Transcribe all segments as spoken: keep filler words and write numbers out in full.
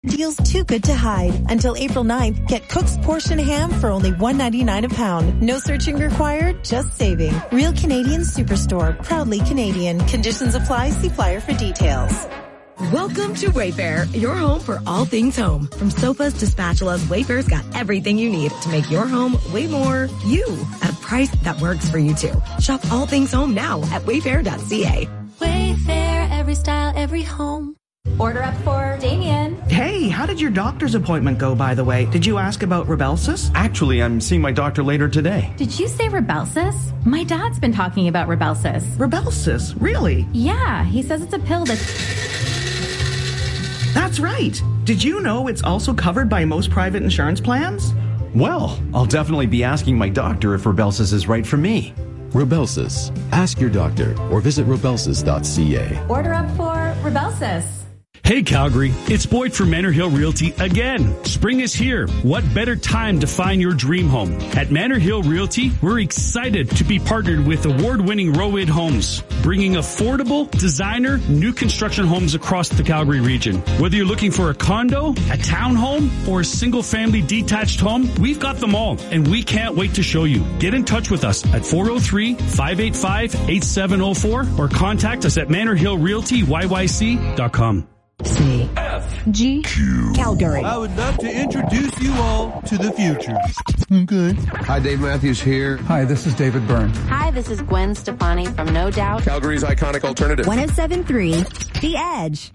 Deals too good to hide. Until April ninth, get Cook's Portion Ham for only one ninety-nine a pound. No searching required, just saving. Real Canadian Superstore, proudly Canadian. Conditions apply. See flyer for details. Welcome to Wayfair, your home for all things home. From sofas to spatulas, Wayfair's got everything you need to make your home way more you at a price that works for you too. Shop all things home now at wayfair dot c a. Wayfair, every style, every home. Order up for Damien. Hey, how did your doctor's appointment go, by the way? Did you ask about Rybelsus? Actually, I'm seeing my doctor later today. Did you say Rybelsus? My dad's been talking about Rybelsus. Rybelsus? Really? Yeah, he says it's a pill that's... That's right. Did you know it's also covered by most private insurance plans? Well, I'll definitely be asking my doctor if Rybelsus is right for me. Rybelsus. Ask your doctor or visit rybelsus dot c a. Order up for Rybelsus. Hey Calgary, it's Boyd from Manor Hill Realty again. Spring is here. What better time to find your dream home? At Manor Hill Realty, we're excited to be partnered with award-winning Rowid Homes, bringing affordable, designer, new construction homes across the Calgary region. Whether you're looking for a condo, a townhome, or a single-family detached home, we've got them all, and we can't wait to show you. Get in touch with us at four oh three, five eight five, eight seven oh four or contact us at manor hill realty y y c dot com. C F G Q Calgary. I would love to introduce you all to the future. Okay. Hi, Dave Matthews here. Hi, this is David Byrne. Hi, this is Gwen Stefani from No Doubt. Calgary's iconic alternative. one oh seven point three The Edge.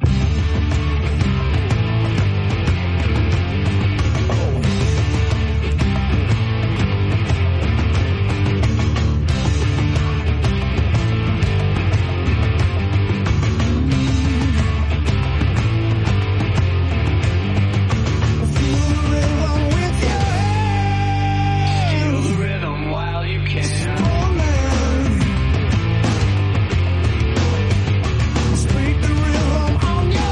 Speak the rhythm on your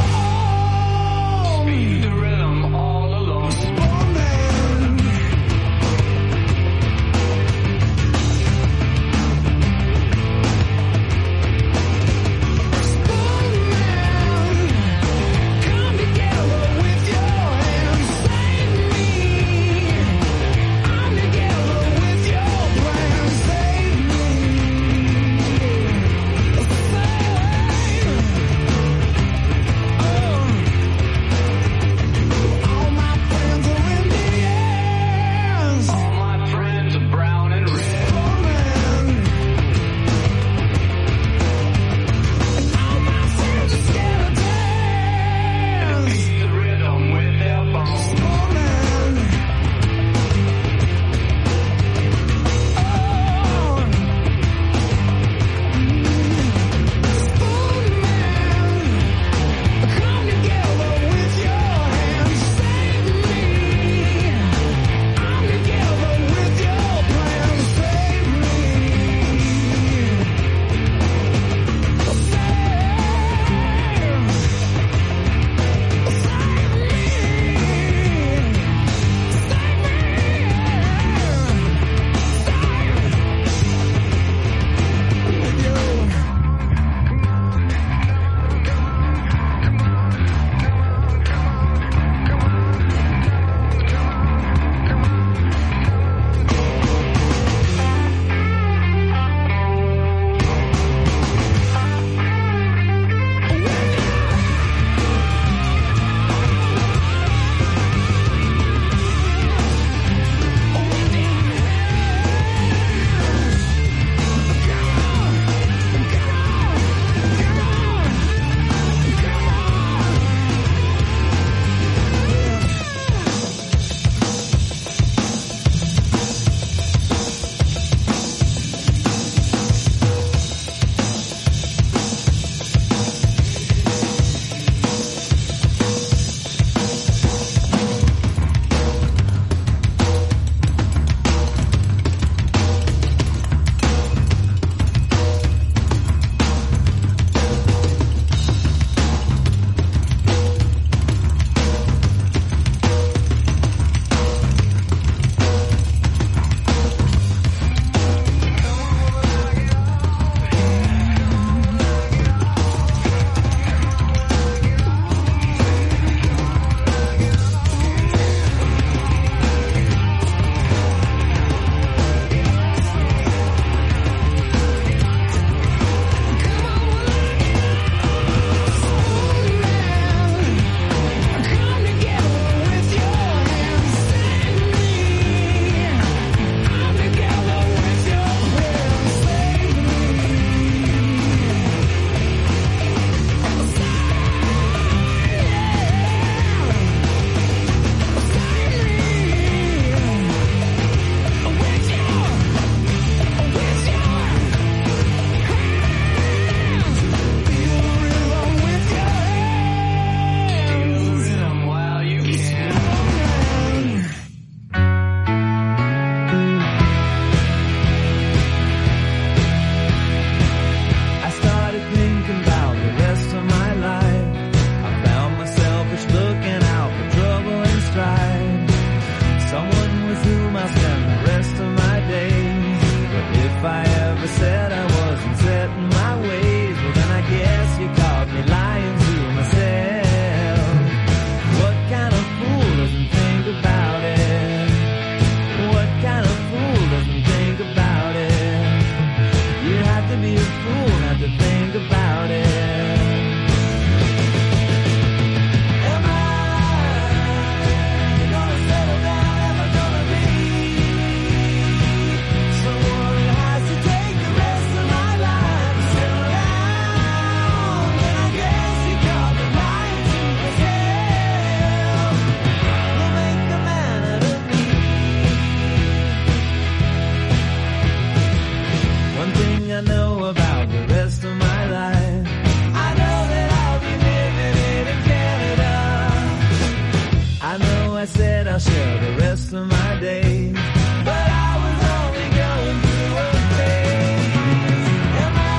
I said I'll share the rest of my days, but I was only going through a phase. Am I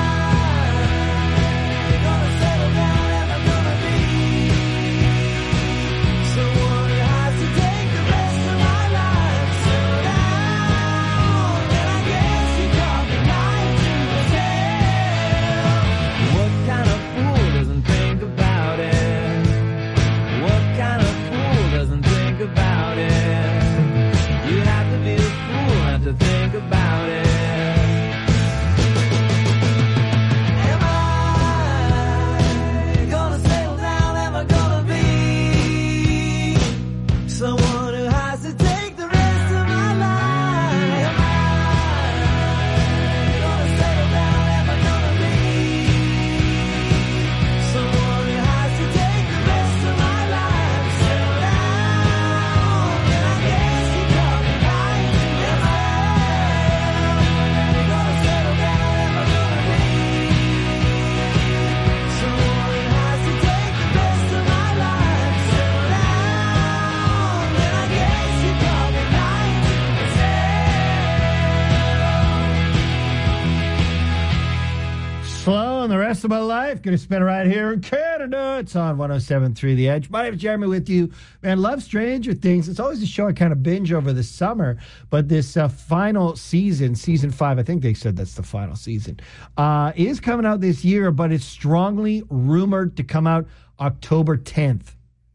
gonna settle down? Am I gonna be someone who has to take the rest of my life? Settle down, and I guess you caught the night to myself. What kind of fool doesn't think about it? What kind of fool doesn't think about it? You have to be a fool not to think about it. Am I gonna settle down? Am I gonna be someone who has to take the rest of my life? Am I gonna settle down? Am I gonna be someone who has to take the rest of my life? Settle down, and I guess you caught the night to myself. Gonna settle down, am I gonna be someone who has to take the rest of my life? Settle down, and I guess you caught the night to myself. Slow and the rest of my life. Going to spend it right here in Canada. It's on one oh seven point three The Edge. My name is Jeremy with you. Man, love Stranger Things. It's always a show I kind of binge over the summer. But this uh, final season, season five, I think they said that's the final season, uh, is coming out this year, but it's strongly rumored to come out October tenth.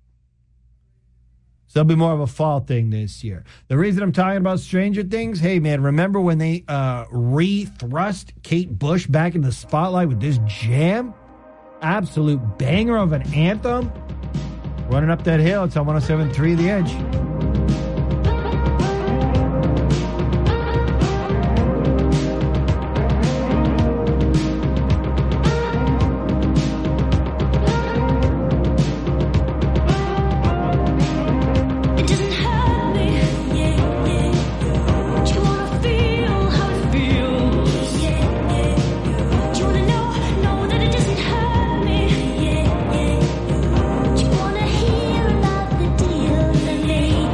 So it'll be more of a fall thing this year. The reason I'm talking about Stranger Things, hey, man, remember when they uh, re-thrust Kate Bush back in the spotlight with this jam? Absolute banger of an anthem. Running up that hill, it's on one oh seven point three The Edge. It doesn't hurt me, yeah, yeah. Do you wanna feel how it feels? Yeah, yeah. Do you wanna know, know that it doesn't hurt me? Yeah, yeah. Do you wanna hear about the deal that they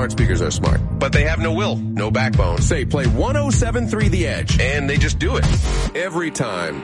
smart speakers are smart, but they have no will, no backbone. Say, play one oh seven point three The Edge, and they just do it. Every time.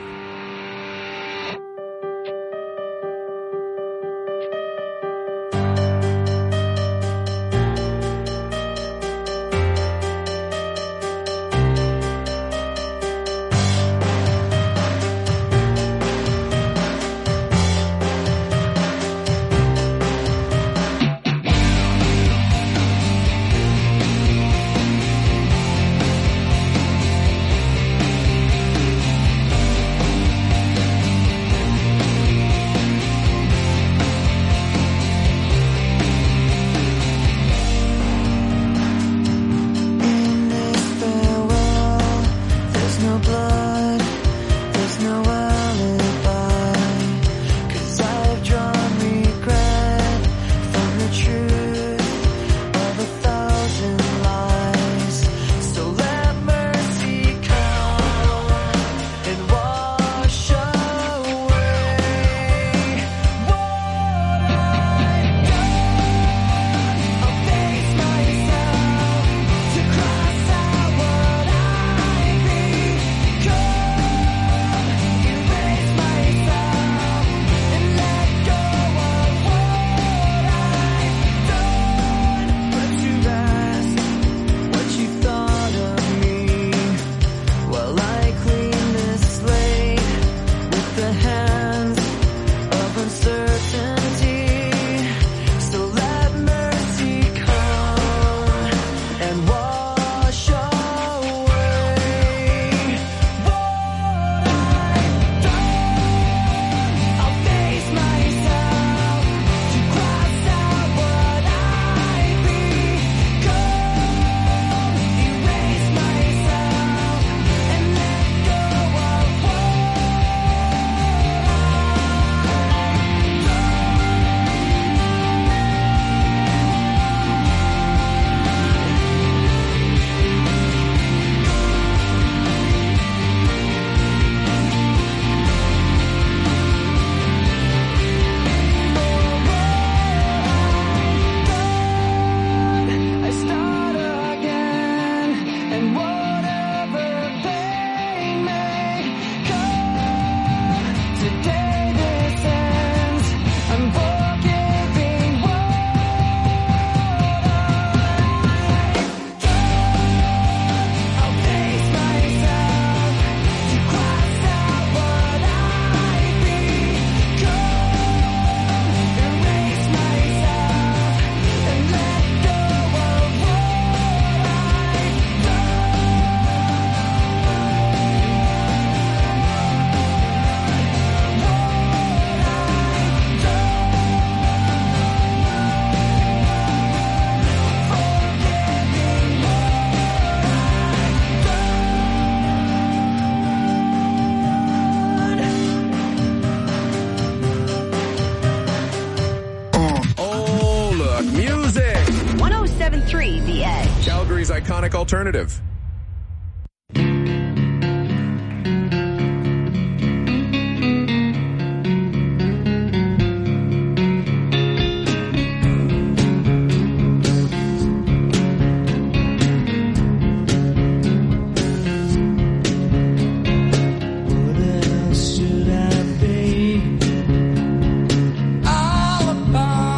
Calgary's iconic alternative.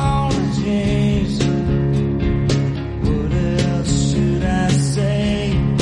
What else should I say?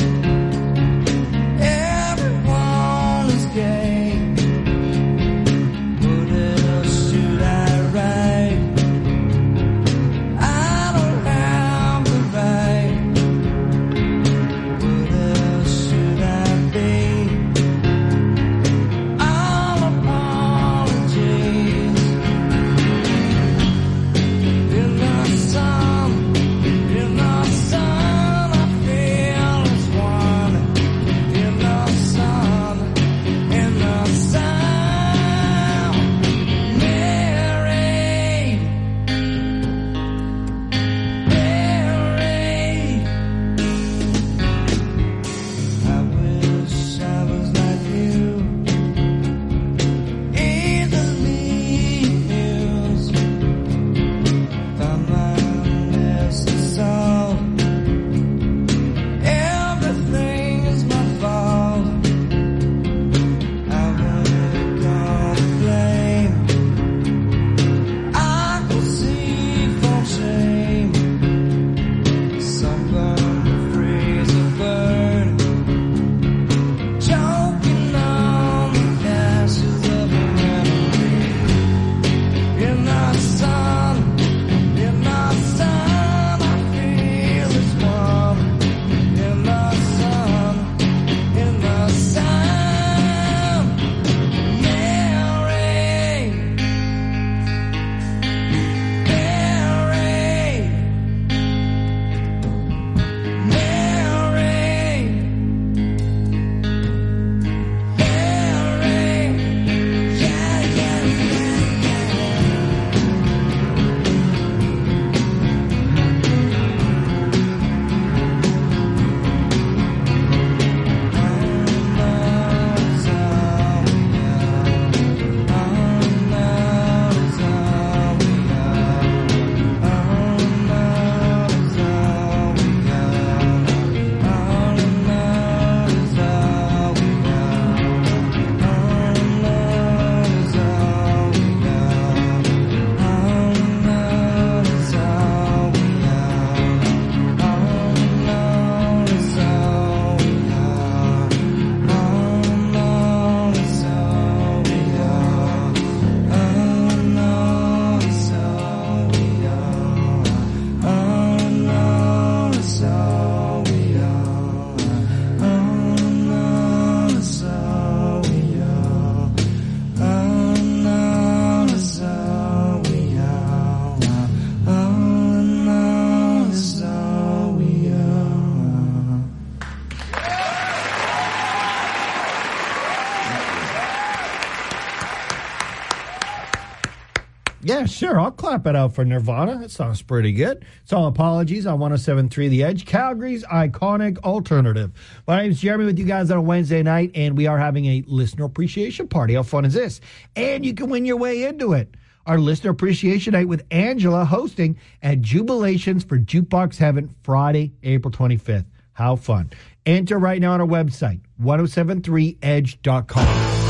Yeah, sure. I'll clap it out for Nirvana. That sounds pretty good. It's all apologies on one oh seven point three The Edge, Calgary's iconic alternative. My name's Jeremy with you guys on a Wednesday night, and we are having a listener appreciation party. How fun is this? And you can win your way into it. Our listener appreciation night with Angela hosting at Jubilations for Jukebox Heaven Friday, April twenty-fifth. How fun. Enter right now on our website, ten seventy-three edge dot com.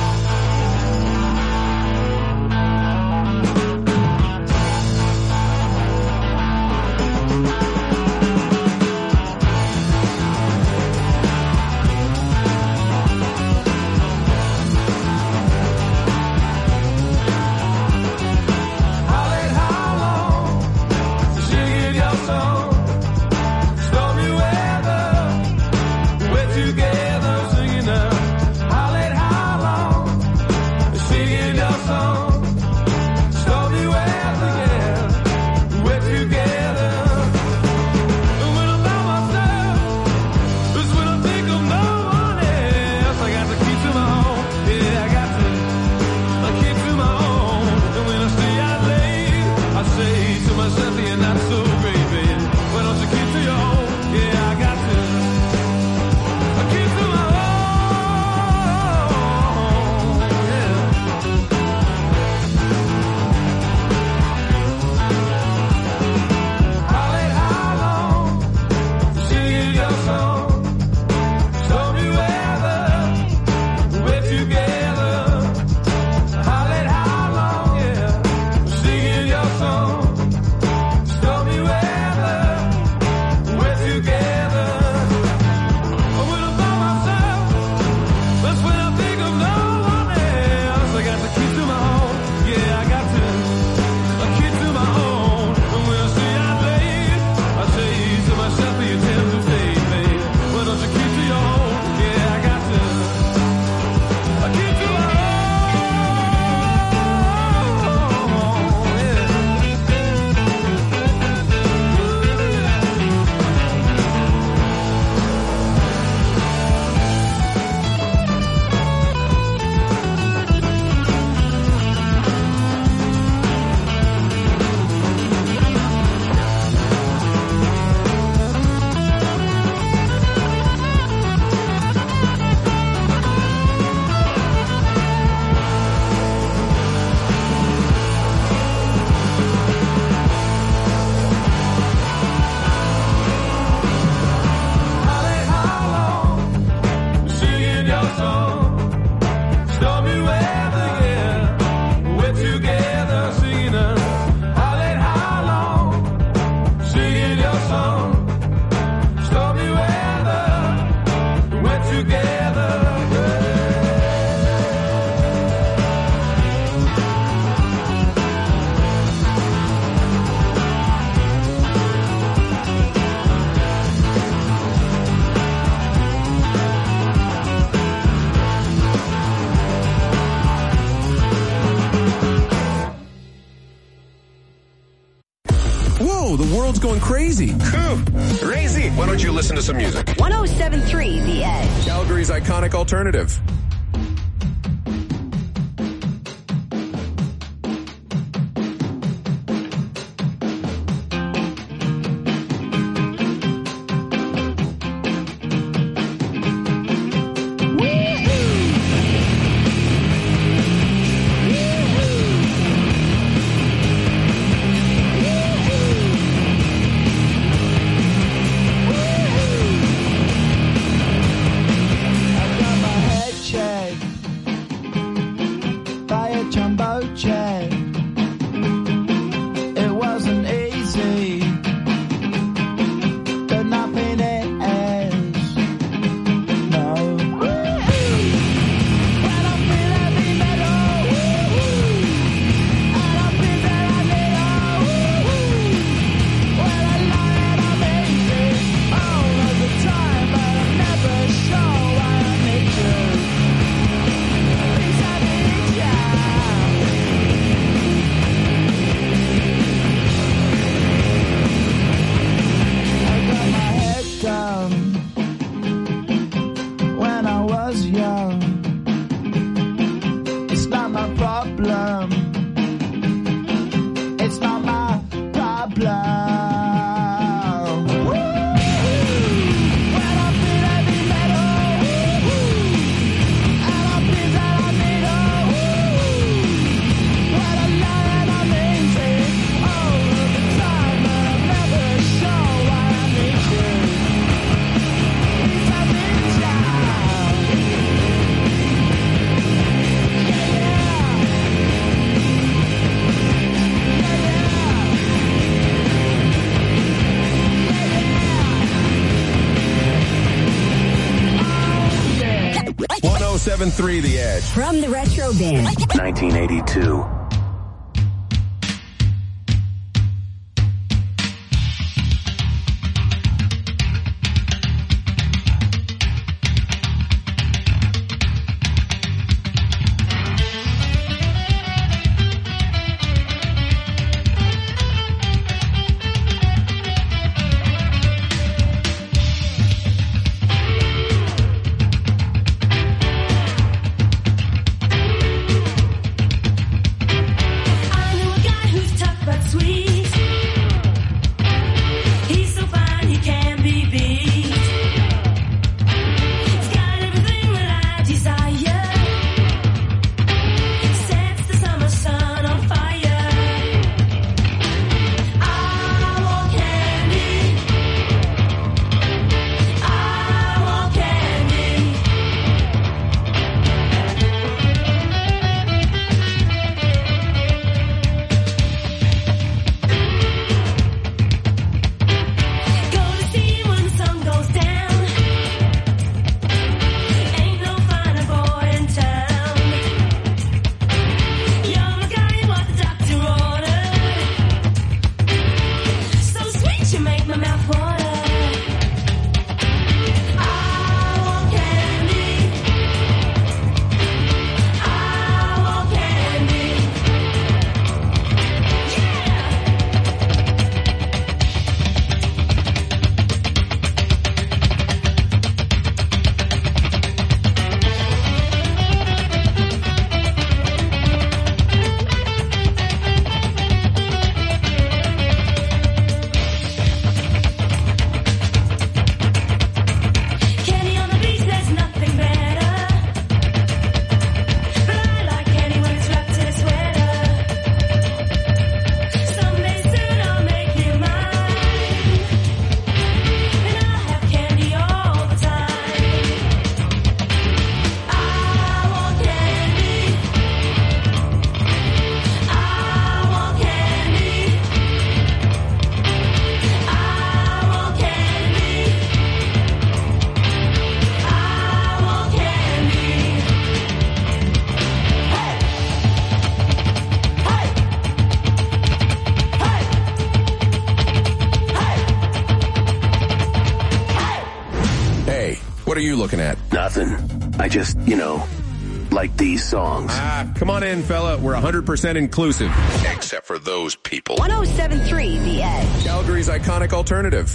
The world's going crazy. Crazy. Why don't you listen to some music? ten seventy-three The Edge. Calgary's iconic alternative. seven three The Edge. From the Retro Bin. nineteen eighty-two. What are you looking at? Nothing. I just, you know, like these songs. Ah, come on in, fella. We're one hundred percent inclusive. Except for those people. one oh seven three The Edge. Calgary's iconic alternative.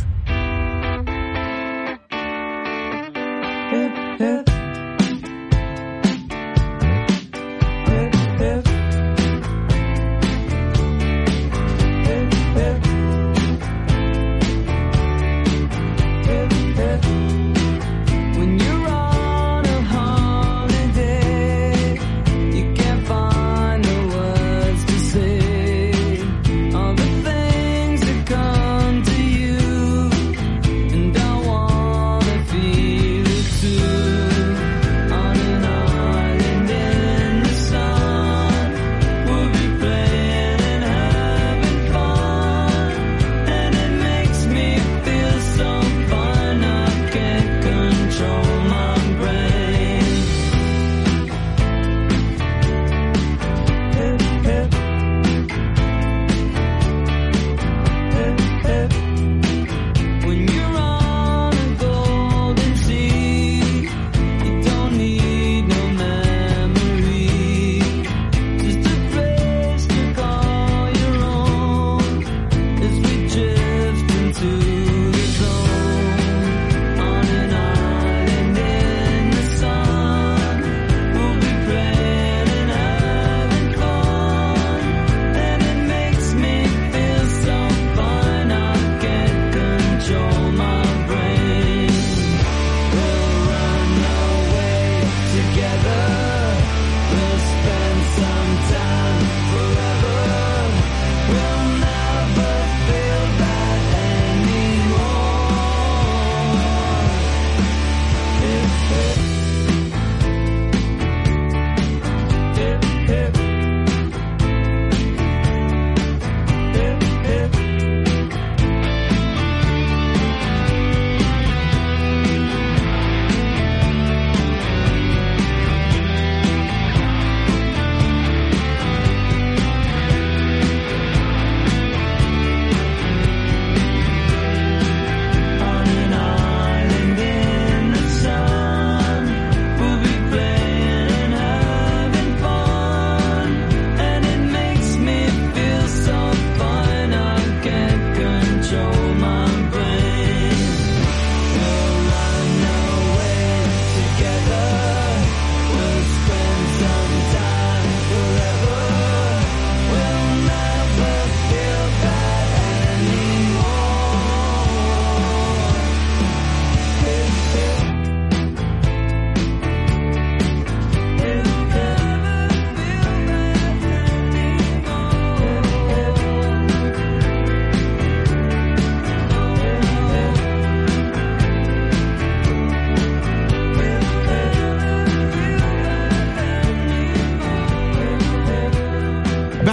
All the things that come to you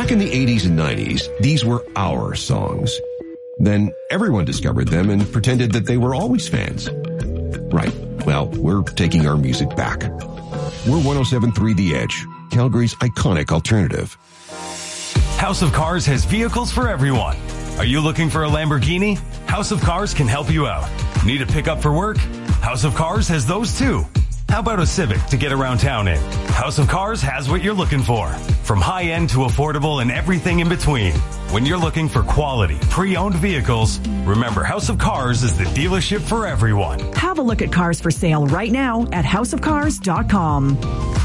Back in the eighties and nineties, these were our songs. Then everyone discovered them and pretended that they were always fans. Right. Well, we're taking our music back. We're one oh seven point three The Edge, Calgary's iconic alternative. House of Cars has vehicles for everyone. Are you looking for a Lamborghini? House of Cars can help you out. Need a pickup for work? House of Cars has those too. How about a Civic to get around town in? House of Cars has what you're looking for. From high-end to affordable and everything in between. When you're looking for quality, pre-owned vehicles, remember House of Cars is the dealership for everyone. Have a look at cars for sale right now at house of cars dot com.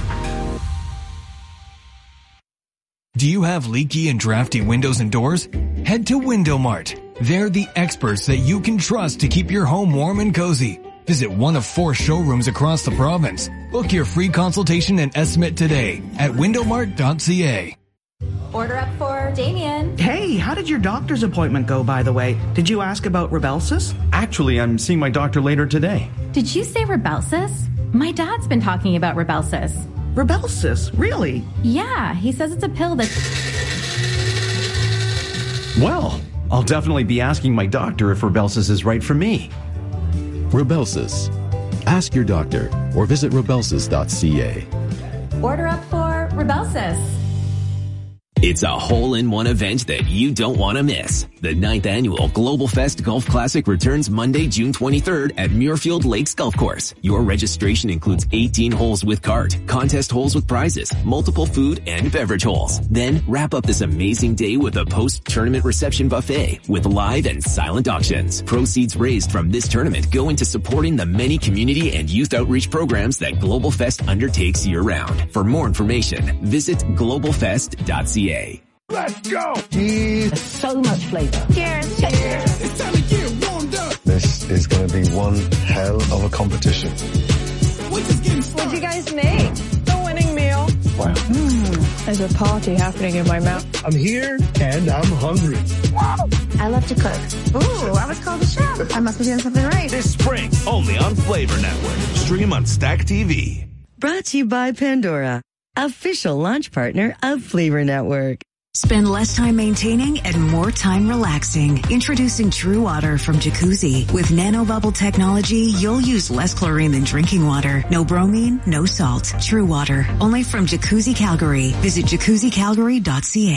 Do you have leaky and drafty windows and doors? Head to Window Mart. They're the experts that you can trust to keep your home warm and cozy. Visit one of four showrooms across the province. Book your free consultation and estimate today at window mart dot c a. Order up for Damien. Hey, how did your doctor's appointment go, by the way? Did you ask about Rybelsus? Actually, I'm seeing my doctor later today. Did you say Rybelsus? My dad's been talking about Rybelsus. Rybelsus? Really? Yeah, he says it's a pill that... Well, I'll definitely be asking my doctor if Rybelsus is right for me. Rybelsus. Ask your doctor or visit rybelsus dot c a. Order up for Rybelsus. It's a hole-in-one event that you don't want to miss. The ninth annual Global Fest Golf Classic returns Monday, June twenty-third at Muirfield Lakes Golf Course. Your registration includes eighteen holes with cart, contest holes with prizes, multiple food and beverage holes. Then wrap up this amazing day with a post-tournament reception buffet with live and silent auctions. Proceeds raised from this tournament go into supporting the many community and youth outreach programs that Global Fest undertakes year-round. For more information, visit global fest dot c a. Let's go! Cheers. So much flavor. Cheers. Cheers. It's time to get warmed up. This is going to be one hell of a competition. We're just getting started. What'd you guys make? The winning meal. Wow. Mm, there's a party happening in my mouth. I'm here and I'm hungry. I love to cook. Ooh, I was called a chef. I must be doing something right. This spring, only on Flavor Network. Stream on Stack T V. Brought to you by Pandora, official launch partner of Flavor Network. Spend less time maintaining and more time relaxing. Introducing True Water from Jacuzzi. With nanobubble technology, you'll use less chlorine than drinking water. No bromine, no salt. True Water. Only from Jacuzzi Calgary. Visit jacuzzi calgary dot c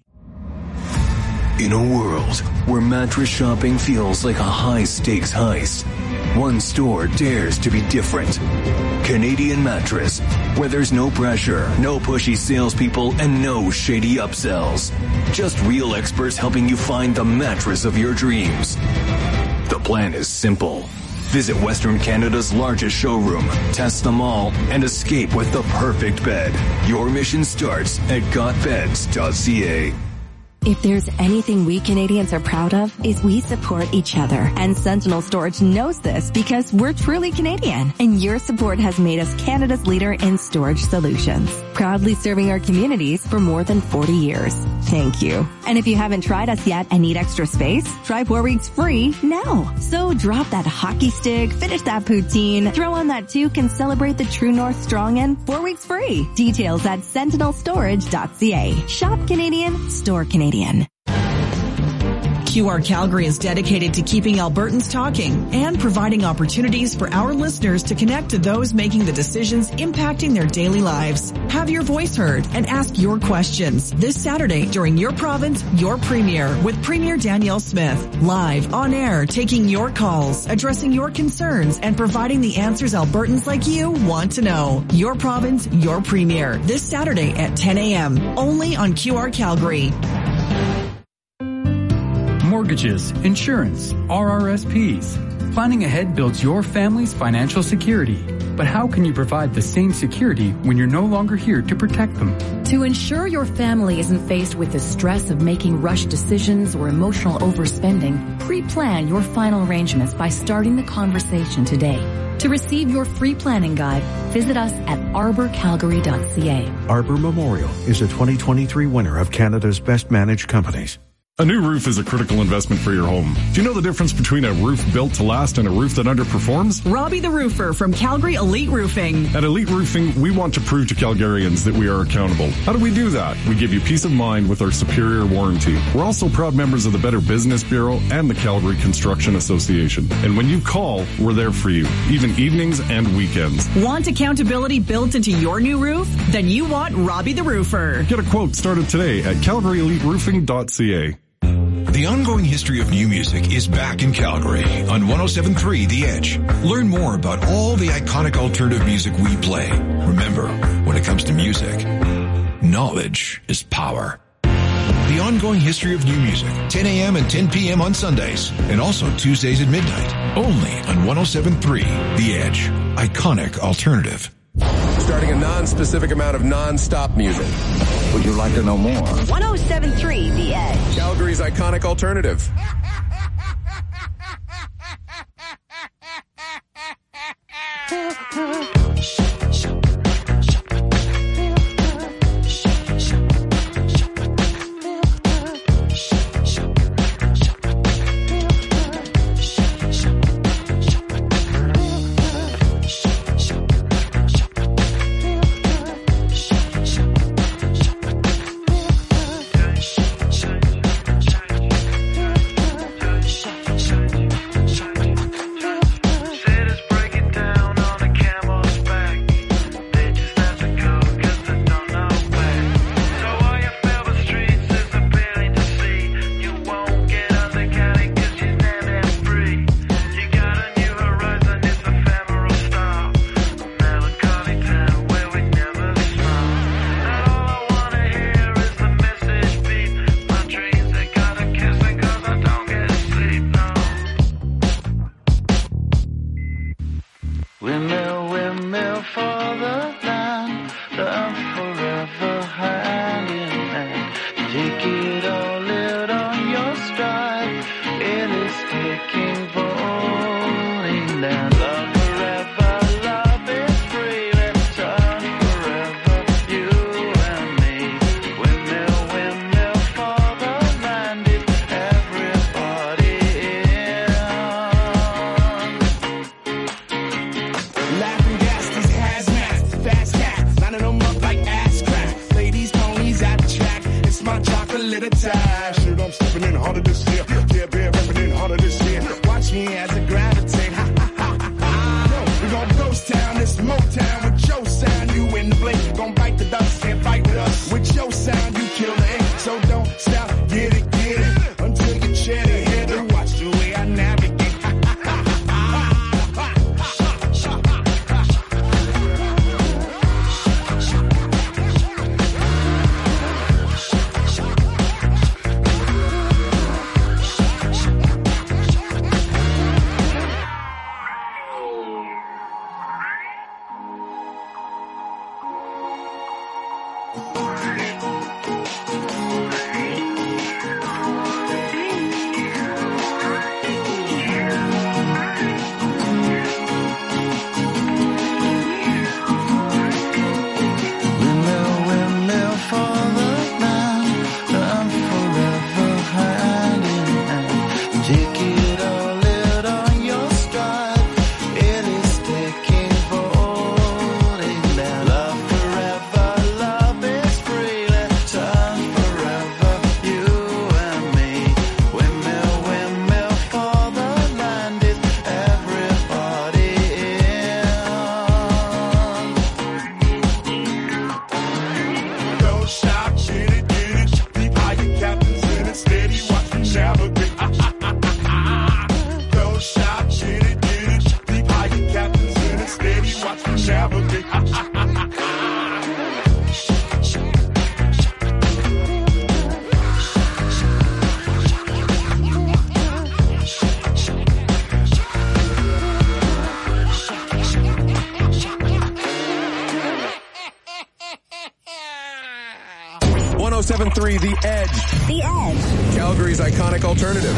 a. In a world where mattress shopping feels like a high-stakes heist, one store dares to be different. Canadian Mattress, where there's no pressure, no pushy salespeople, and no shady upsells. Just real experts helping you find the mattress of your dreams. The plan is simple. Visit Western Canada's largest showroom, test them all, and escape with the perfect bed. Your mission starts at got beds dot c a. If there's anything we Canadians are proud of, is we support each other. And Sentinel Storage knows this because we're truly Canadian. And your support has made us Canada's leader in storage solutions. Proudly serving our communities for more than forty years. Thank you. And if you haven't tried us yet and need extra space, try four weeks free now. So drop that hockey stick, finish that poutine, throw on that toque, and celebrate the True North Strong in four weeks free. Details at sentinel storage dot c a. Shop Canadian, store Canadian. Q R Calgary is dedicated to keeping Albertans talking and providing opportunities for our listeners to connect to those making the decisions impacting their daily lives. Have your voice heard and ask your questions this Saturday during Your Province, Your Premier with Premier Danielle Smith. Live on air, taking your calls, addressing your concerns, and providing the answers Albertans like you want to know. Your Province, Your Premier this Saturday at ten a.m. only on Q R Calgary. Mortgages, insurance, R R S Ps. Planning ahead builds your family's financial security. But how can you provide the same security when you're no longer here to protect them? To ensure your family isn't faced with the stress of making rushed decisions or emotional overspending, pre-plan your final arrangements by starting the conversation today. To receive your free planning guide, visit us at arbor calgary dot c a. Arbor Memorial is a twenty twenty-three winner of Canada's Best Managed Companies. A new roof is a critical investment for your home. Do you know the difference between a roof built to last and a roof that underperforms? Robbie the Roofer from Calgary Elite Roofing. At Elite Roofing, we want to prove to Calgarians that we are accountable. How do we do that? We give you peace of mind with our superior warranty. We're also proud members of the Better Business Bureau and the Calgary Construction Association. And when you call, we're there for you, even evenings and weekends. Want accountability built into your new roof? Then you want Robbie the Roofer. Get a quote started today at calgary elite roofing dot c a. The ongoing history of new music is back in Calgary on one oh seven point three The Edge. Learn more about all the iconic alternative music we play. Remember, when it comes to music, knowledge is power. The ongoing history of new music, ten a.m. and ten p.m. on Sundays, and also Tuesdays at midnight, only on one oh seven point three The Edge. Iconic alternative. Starting a non-specific amount of non-stop music. Would you like to know more? one oh seven point three The Edge. Calgary's iconic alternative. one oh seven point three The Edge. The Edge. Calgary's iconic alternative.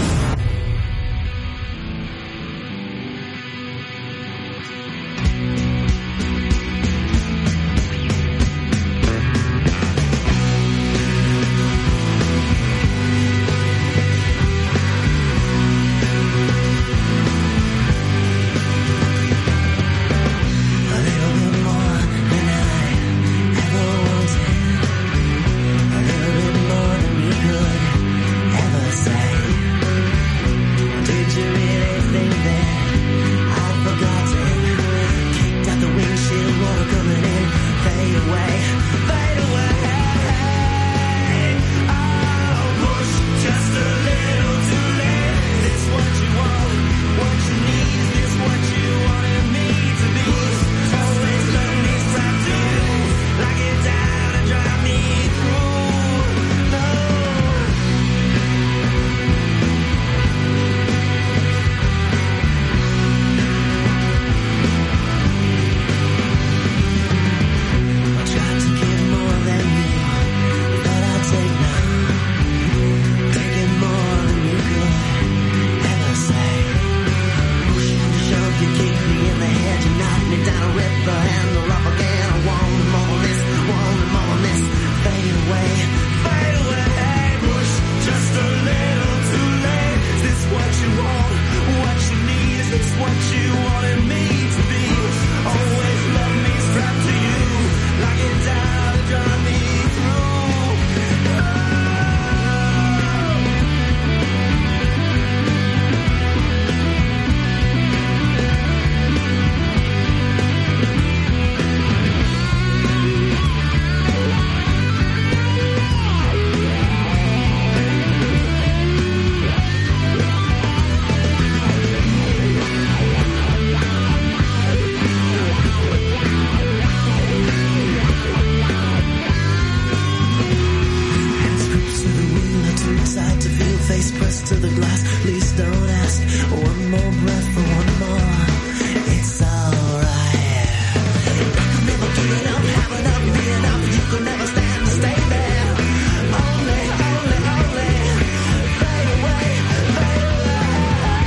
face pressed to the glass. Please don't ask. One more breath for one more. It's alright. I could never give it up, have enough, be enough. You could never stand to stay there. Only, only, only. Fade away, fade away.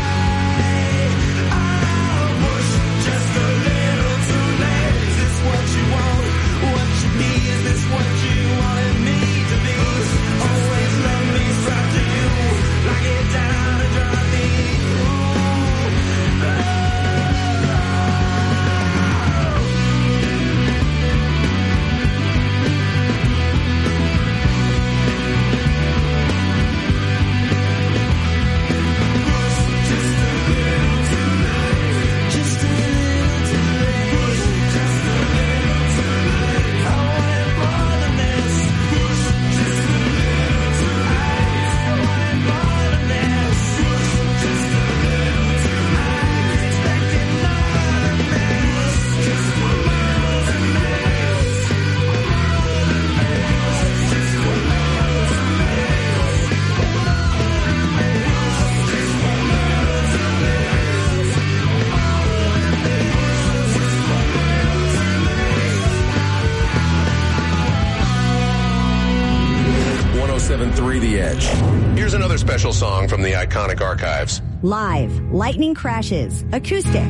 I was just a little too late. Is this what you want? What you need? Is this what you wanted me to be? Always love me, strive to you. Lock it down and drive me one oh seven point three The Edge. Here's another special song from the iconic archives. Live, Lightning Crashes, acoustic.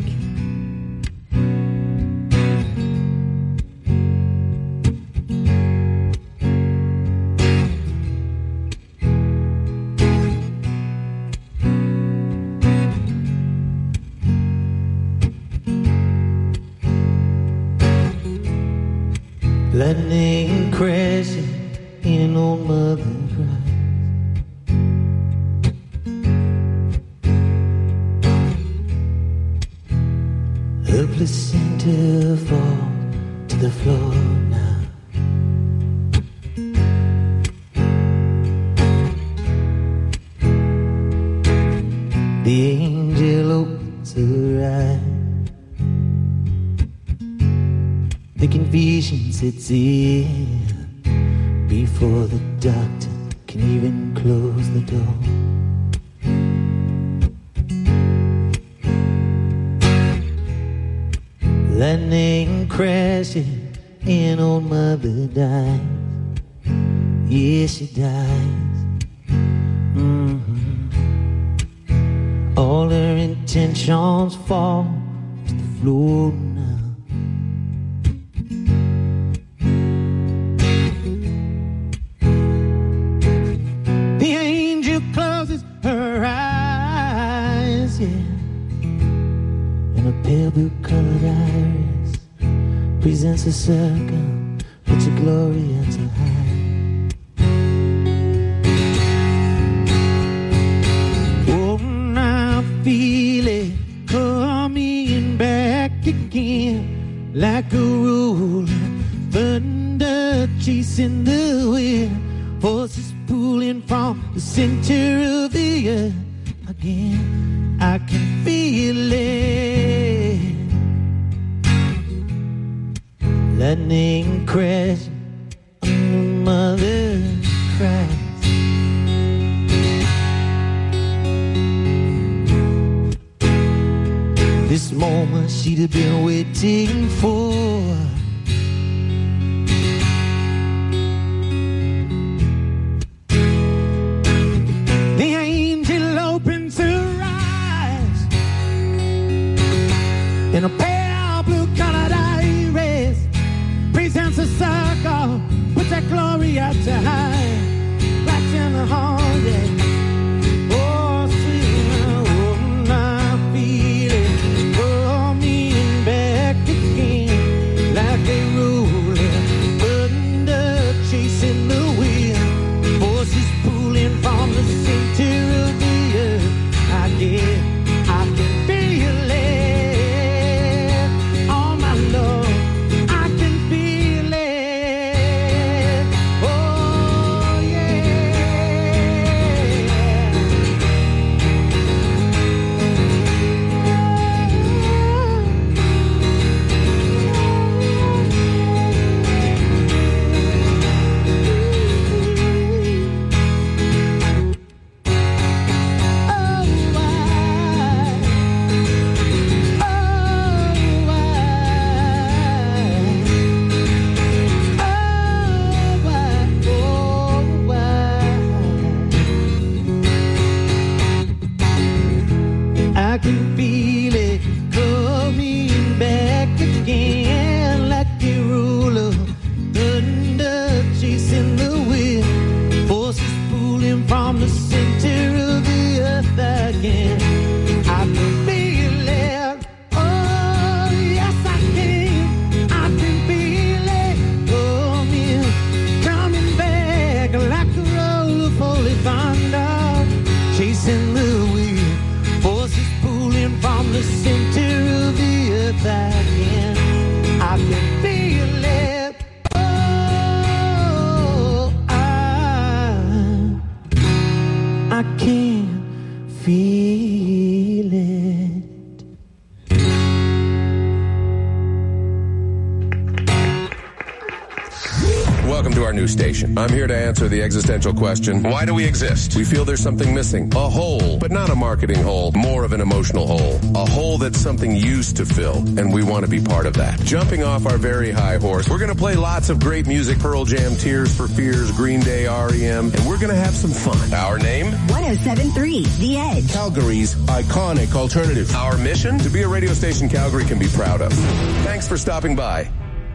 Lightning crashing in on Mother Christ. Her placenta fall to the floor now. The angel opens her eyes. The confusion sets in before the doctor can even close the door. Lightning crashing in on Mother dies. Yeah, she dies. Mm-hmm. All her intentions fall to the floor now. The angel closes her eyes, yeah, and a pale blue colored iris presents a circle, but your glory ends her high. Oh, now I feel it coming back again, like a rolling thunder chasing the wind. Forces pulling from the center of the earth again. I can feel it. Lightning crash on Mother Christ. This moment she'd have been waiting for. The angel opens her eyes in a pale blue colored iris presents a circle with that glory out to high, lights in the hall, yeah. Oh, sweet, oh, now I feel it coming back again, like I'm here to answer the existential question, why do we exist? We feel there's something missing. A hole, but not a marketing hole, more of an emotional hole. A hole that something used to fill, and we want to be part of that. Jumping off our very high horse, we're going to play lots of great music, Pearl Jam, Tears for Fears, Green Day, R E M, and we're going to have some fun. Our name? one oh seven point three The Edge. Calgary's iconic alternative. Our mission? To be a radio station Calgary can be proud of. Thanks for stopping by.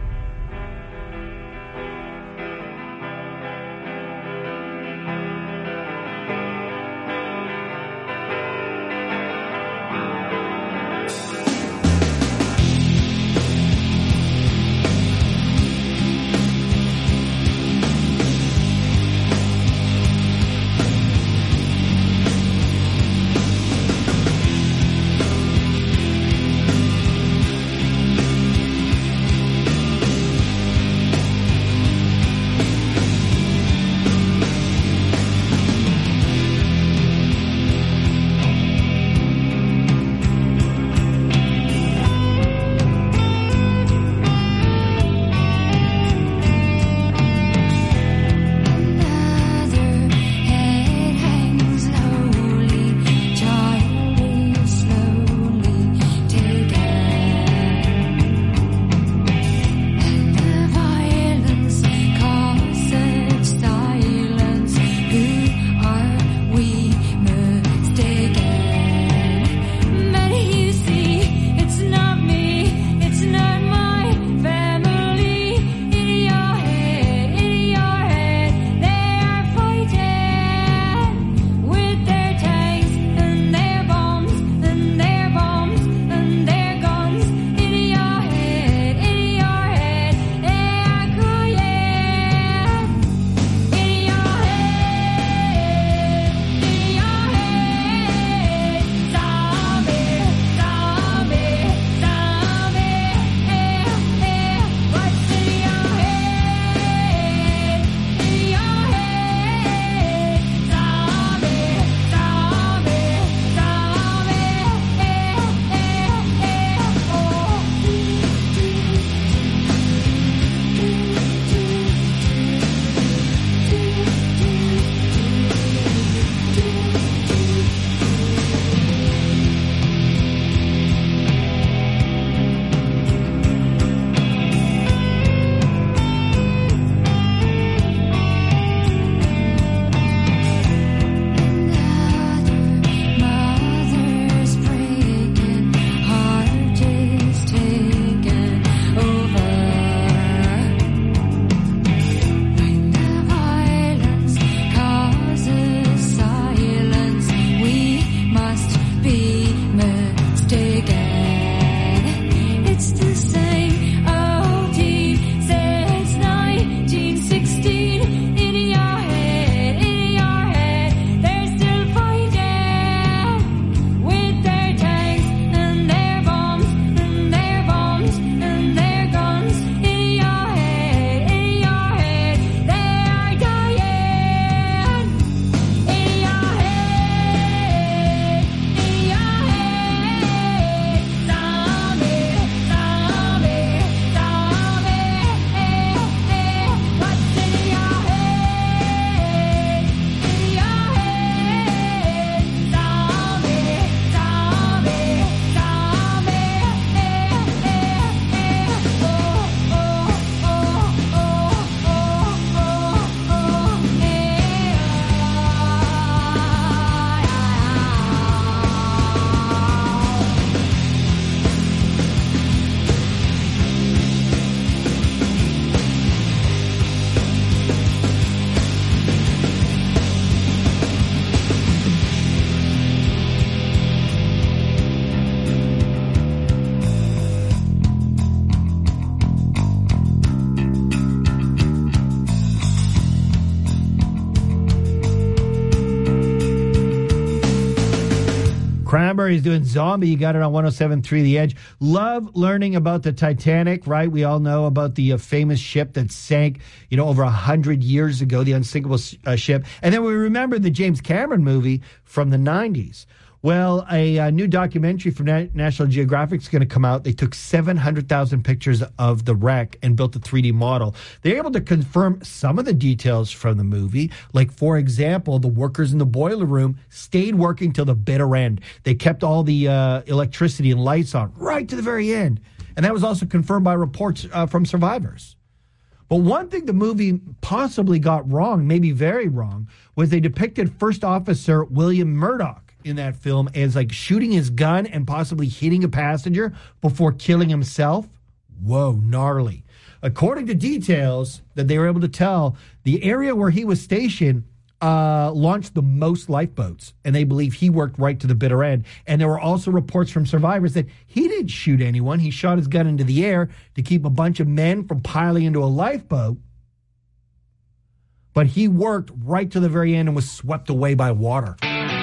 Cranberries doing Zombie. You got it on one oh seven point three The Edge. Love learning about the Titanic, right? We all know about the uh, famous ship that sank, you know, over one hundred years ago, the unsinkable uh, ship. And then we remember the James Cameron movie from the nineties. Well, a, a new documentary from Na- National Geographic is going to come out. They took seven hundred thousand pictures of the wreck and built a three D model. They're able to confirm some of the details from the movie. Like, for example, the workers in the boiler room stayed working till the bitter end. They kept all the uh, electricity and lights on right to the very end. And that was also confirmed by reports uh, from survivors. But one thing the movie possibly got wrong, maybe very wrong, was they depicted First Officer William Murdoch in that film as like shooting his gun and possibly hitting a passenger before killing himself. Whoa, gnarly. According to details that they were able to tell, the area where he was stationed uh, launched the most lifeboats, and they believe he worked right to the bitter end. And there were also reports from survivors that he didn't shoot anyone. He shot his gun into the air to keep a bunch of men from piling into a lifeboat. But he worked right to the very end and was swept away by water.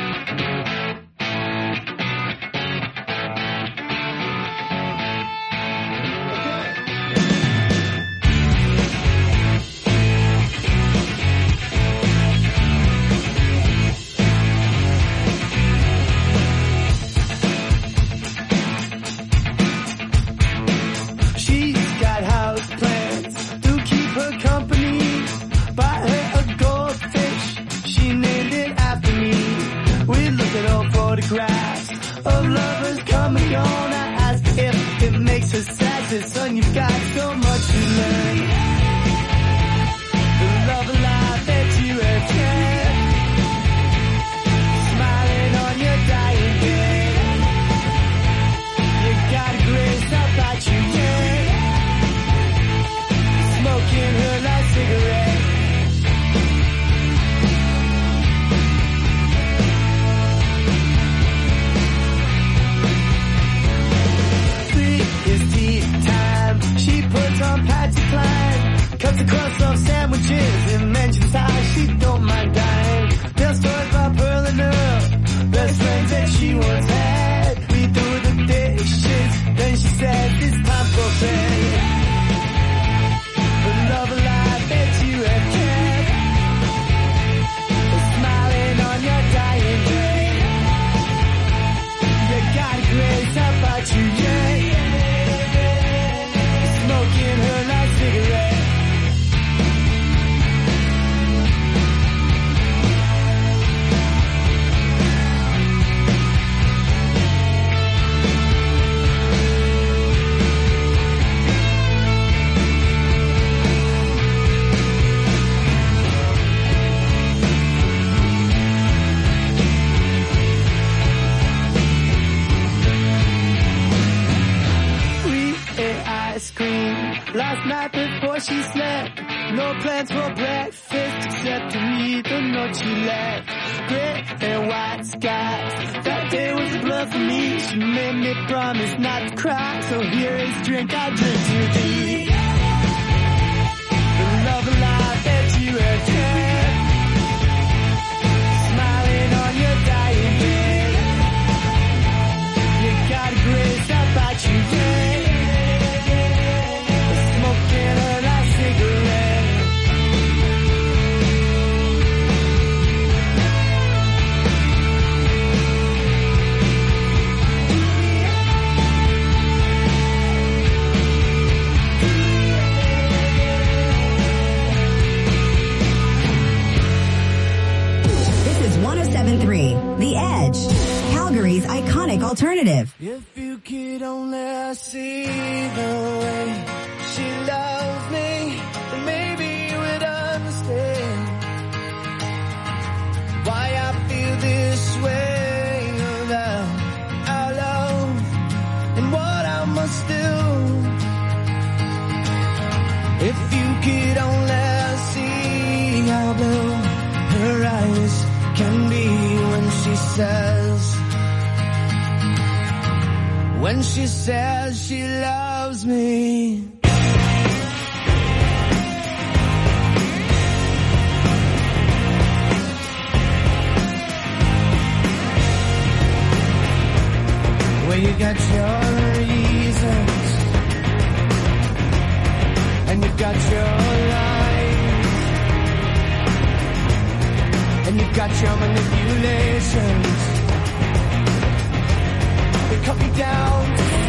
Son, you've got so much to learn. The love of life that you have shared, smiling on your dying bed. You got a grace about you, yeah. Smoking her last cigarette. Puts on Patsy Cline, cuts the crust off sandwiches and mentions how she don't mind dying. Tells stories about Pearl and Earl, best friends that she once had. We do the dishes, then she says it's time for bed. The love of life that you have kept, smiling on your dying day. You got a grace about you, yeah, yeah. Smoking her last cigarette. Last night before she slept, no plans for breakfast except to read the note she left. Gray and white skies, that day was a blood for me. She made me promise not to cry, so here is drink I drink too deep. The love of life that you have kept, smiling on your dying bed. You got a grace about you, yeah. The Edge, Calgary's iconic alternative. If you could only see the way she loves me, then maybe you would understand why I feel this way about our love and what I must do. If you could only see how blue her eyes can be when she says, when she says she loves me. Well, you got your reasons, and you've got your lies, and you've got your manipulations. cut me down.